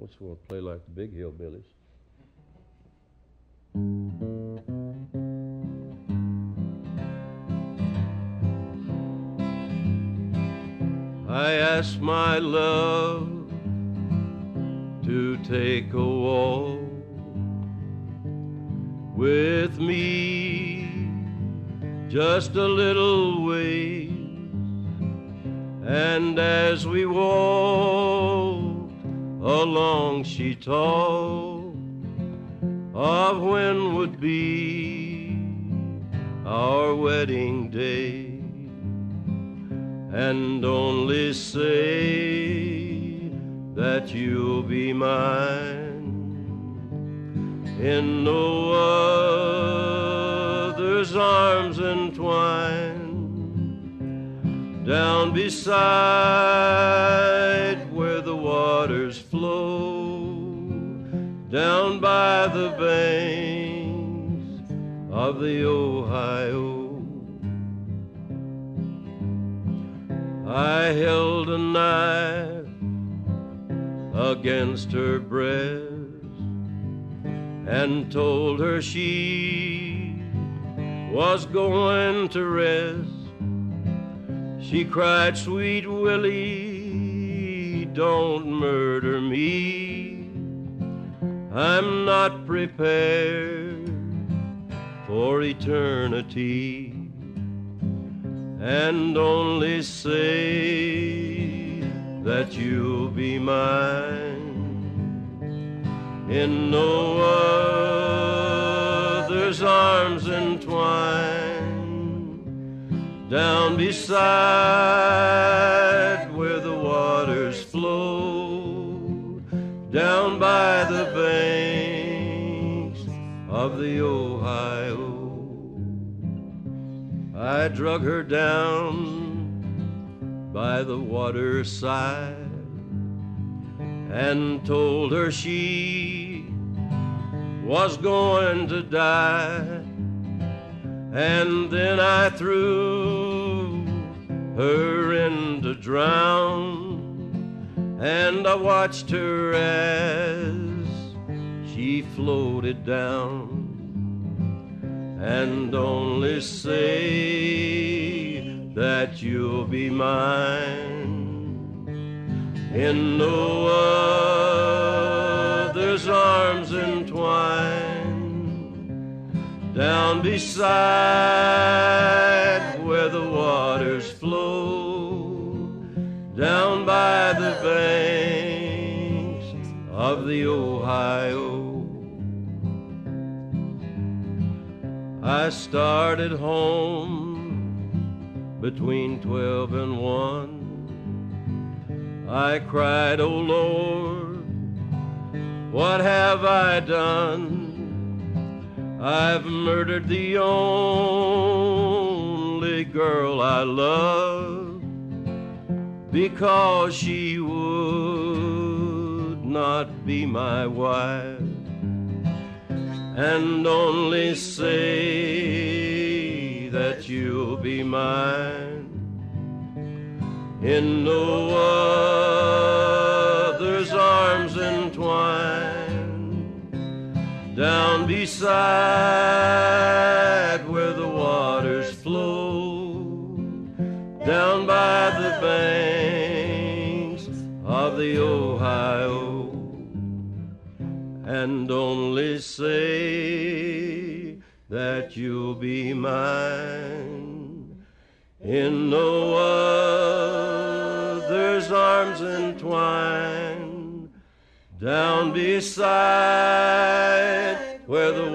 What's going to play like the big hillbillies? I asked my love to take a walk with me just a little way, and as we walked along she talked of when would be our wedding day, and only say that you'll be mine in no other's arms entwined, down beside where the waters flow, down by the banks of the Ohio. I held a knife against her breast and told her she was going to rest. She cried, "Sweet Willie, don't murder me. I'm not prepared for eternity." And only say that you'll be mine in no other's arms entwined, down beside where the waters flow, down by the banks of the Ohio. I drug her down by the waterside and told her she was going to die, and then I threw her in to drown, and I watched her as she floated down, and only say that you'll be mine in no other's arms entwined, down beside where the waters flow, down by the banks of the Ohio. I started home between 12 and 1. I cried, "Oh Lord, what have I done? I've murdered the only girl I love because she would not be my wife." And only say that you'll be mine in no other's arms entwined, down beside where the waters flow, down by the banks of the Ohio. And only say that you'll be mine in no other's arms entwined, down beside where the